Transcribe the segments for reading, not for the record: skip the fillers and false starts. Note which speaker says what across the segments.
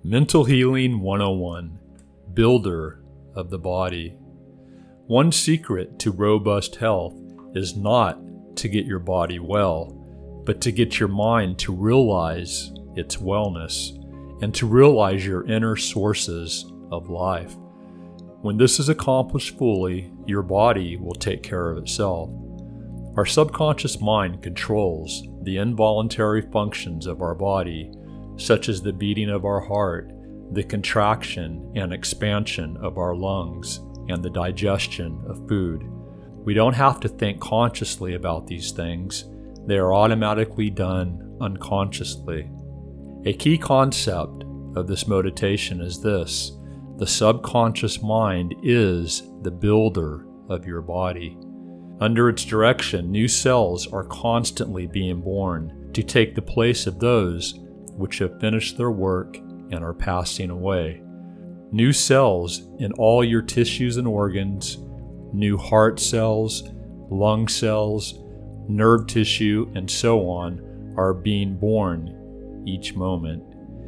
Speaker 1: Mental Healing 101, Builder of the Body. One secret to robust health is not to get your body well, but to get your mind to realize its wellness and to realize your inner sources of life. When this is accomplished fully, your body will take care of itself. Our subconscious mind controls the involuntary functions of our body, such as the beating of our heart, the contraction and expansion of our lungs, and the digestion of food. We don't have to think consciously about these things. They are automatically done unconsciously. A key concept of this meditation is this: the subconscious mind is the builder of your body. Under its direction, new cells are constantly being born to take the place of those which have finished their work and are passing away. New cells in all your tissues and organs, new heart cells, lung cells, nerve tissue, and so on are being born each moment.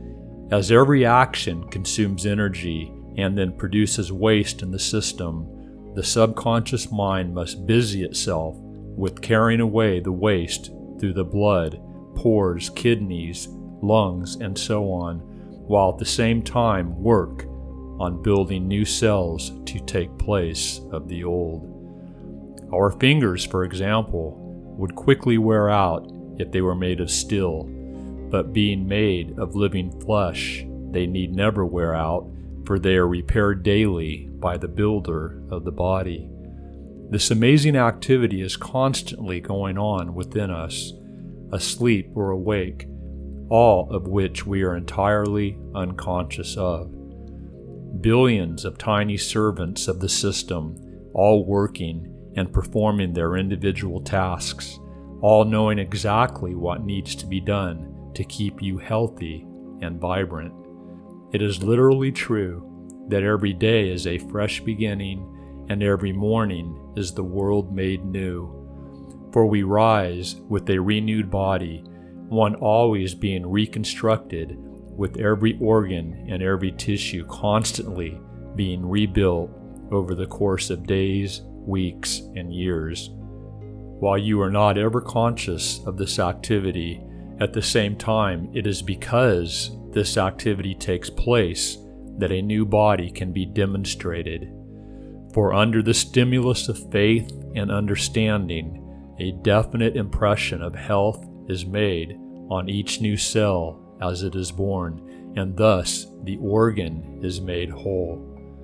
Speaker 1: As every action consumes energy and then produces waste in the system, the subconscious mind must busy itself with carrying away the waste through the blood, pores, kidneys, lungs, and so on, while at the same time work on building new cells to take place of the old. Our fingers, for example, would quickly wear out if they were made of steel, but being made of living flesh, they need never wear out, for they are repaired daily by the builder of the body. This amazing activity is constantly going on within us, asleep or awake, all of which we are entirely unconscious of. Billions of tiny servants of the system, all working and performing their individual tasks, all knowing exactly what needs to be done to keep you healthy and vibrant. It is literally true that every day is a fresh beginning and every morning is the world made new. For we rise with a renewed body, one always being reconstructed, with every organ and every tissue constantly being rebuilt over the course of days, weeks, and years. While you are not ever conscious of this activity, at the same time, it is because this activity takes place that a new body can be demonstrated. For under the stimulus of faith and understanding, a definite impression of health is made on each new cell as it is born, and thus the organ is made whole.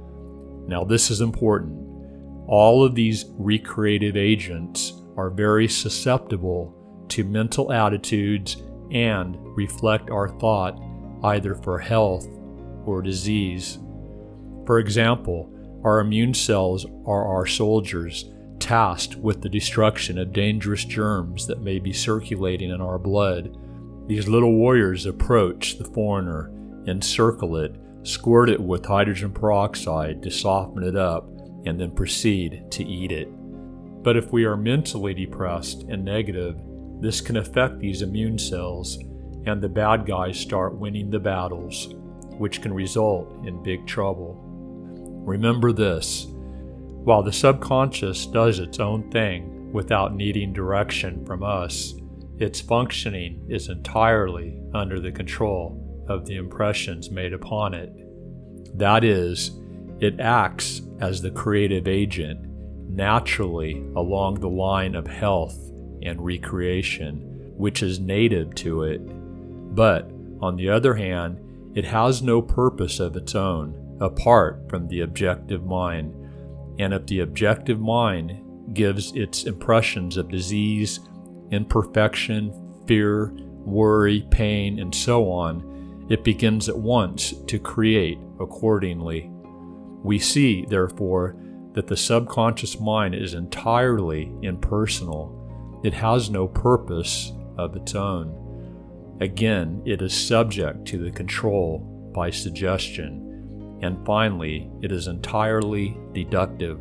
Speaker 1: Now this is important. All of these recreative agents are very susceptible to mental attitudes and reflect our thought either for health or disease. For example, our immune cells are our soldiers tasked with the destruction of dangerous germs that may be circulating in our blood. These little warriors approach the foreigner, encircle it, squirt it with hydrogen peroxide to soften it up, and then proceed to eat it. But if we are mentally depressed and negative, this can affect these immune cells, and the bad guys start winning the battles, which can result in big trouble. Remember this: while the subconscious does its own thing without needing direction from us, its functioning is entirely under the control of the impressions made upon it. That is, it acts as the creative agent naturally along the line of health and recreation, which is native to it. But, on the other hand, it has no purpose of its own, apart from the objective mind. And if the objective mind gives its impressions of disease, imperfection, fear, worry, pain, and so on, it begins at once to create accordingly. We see, therefore, that the subconscious mind is entirely impersonal. It has no purpose of its own. Again, it is subject to the control by suggestion. And finally, it is entirely deductive.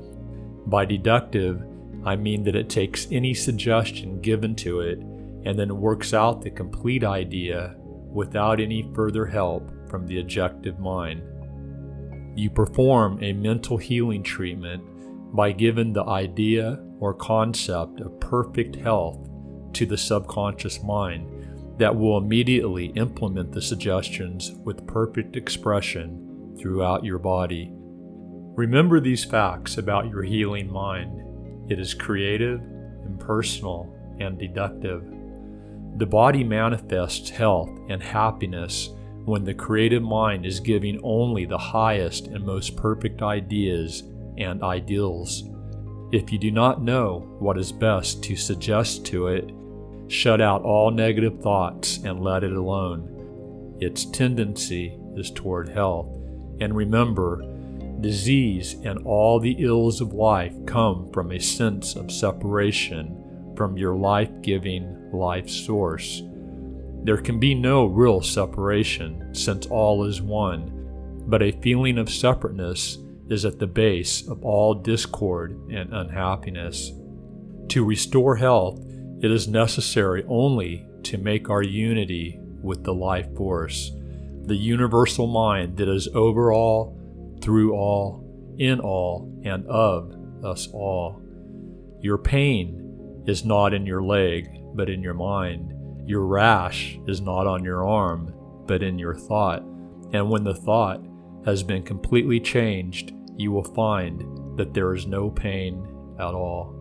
Speaker 1: By deductive, I mean that it takes any suggestion given to it and then works out the complete idea without any further help from the objective mind. You perform a mental healing treatment by giving the idea or concept of perfect health to the subconscious mind that will immediately implement the suggestions with perfect expression throughout your body. Remember these facts about your healing mind. It is creative, impersonal, and deductive. The body manifests health and happiness when the creative mind is giving only the highest and most perfect ideas and ideals. If you do not know what is best to suggest to it, shut out all negative thoughts and let it alone. Its tendency is toward health. And remember, disease and all the ills of life come from a sense of separation from your life-giving life source. There can be no real separation since all is one, but a feeling of separateness is at the base of all discord and unhappiness. To restore health, it is necessary only to make our unity with the life force, the universal mind that is over all, through all, in all, and of us all. Your pain is not in your leg, but in your mind. Your rash is not on your arm, but in your thought. And when the thought has been completely changed, you will find that there is no pain at all.